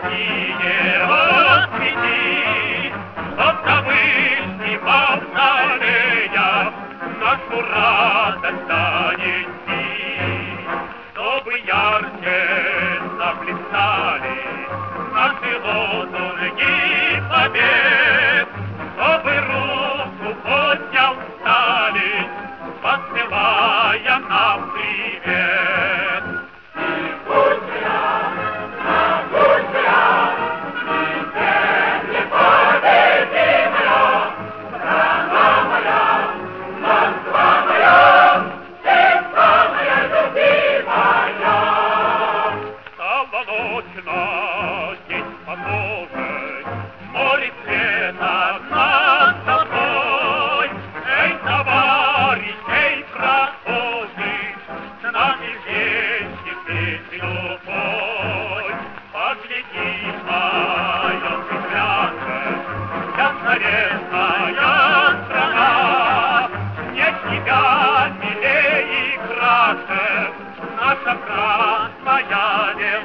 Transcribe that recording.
синее расцвети, чтоб на вышний мавзолея нашу радость донести, чтобы ярче заплясали наши лозунги побед, чтобы руку поднял Сталин, посылая нам привет. Здесь похоже, море цвета над тобой. Эй, товарищ, эй, прохожий, с нами вместе песню пой. Погляди, поет и пляшет вся зарезная страна. Нет тебя милее и краше наша красная весна.